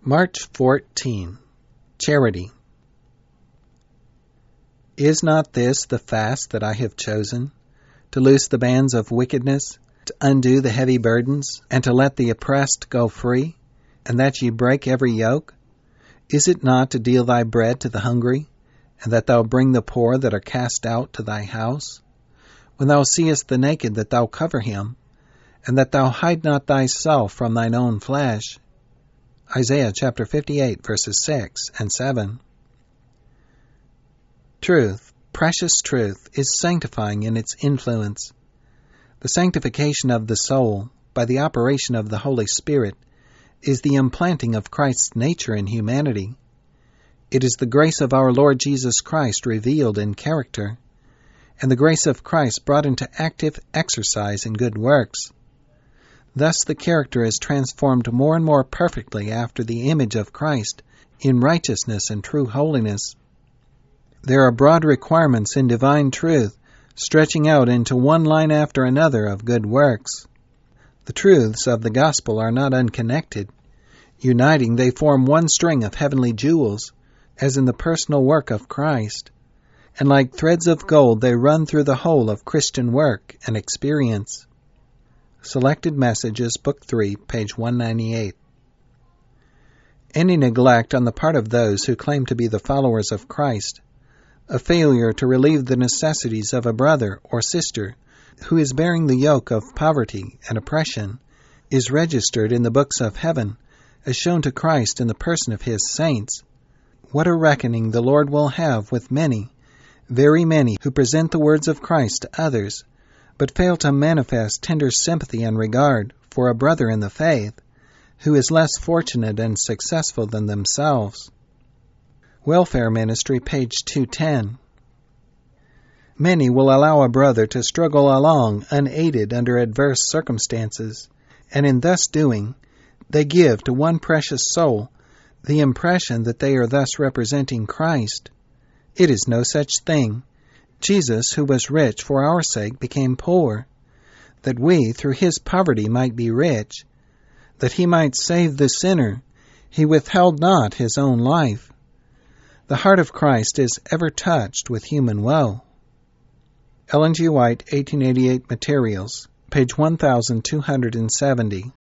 March 14. Charity. Is not this the fast that I have chosen, to loose the bands of wickedness, to undo the heavy burdens, and to let the oppressed go free, and that ye break every yoke? Is it not to deal thy bread to the hungry, and that thou bring the poor that are cast out to thy house? When thou seest the naked, that thou cover him, and that thou hide not thyself from thine own flesh. Isaiah chapter 58, verses 6 and 7. Truth, precious truth, is sanctifying in its influence. The sanctification of the soul, by the operation of the Holy Spirit, is the implanting of Christ's nature in humanity. It is the grace of our Lord Jesus Christ revealed in character, and the grace of Christ brought into active exercise in good works. Thus the character is transformed more and more perfectly after the image of Christ in righteousness and true holiness. There are broad requirements in divine truth, stretching out into one line after another of good works. The truths of the gospel are not unconnected. Uniting, they form one string of heavenly jewels, as in the personal work of Christ. And like threads of gold, they run through the whole of Christian work and experience. Selected Messages, Book 3, page 198. Any neglect on the part of those who claim to be the followers of Christ, a failure to relieve the necessities of a brother or sister who is bearing the yoke of poverty and oppression, is registered in the books of heaven as shown to Christ in the person of his saints. What a reckoning the Lord will have with many, very many, who present the words of Christ to others, but fail to manifest tender sympathy and regard for a brother in the faith who is less fortunate and successful than themselves. Welfare Ministry, page 210. Many will allow a brother to struggle along unaided under adverse circumstances, and in thus doing, they give to one precious soul the impression that they are thus representing Christ. It is no such thing. Jesus, who was rich for our sake, became poor, that we, through his poverty, might be rich, that he might save the sinner. He withheld not his own life. The heart of Christ is ever touched with human woe. Ellen G. White, 1888 Materials, page 1270.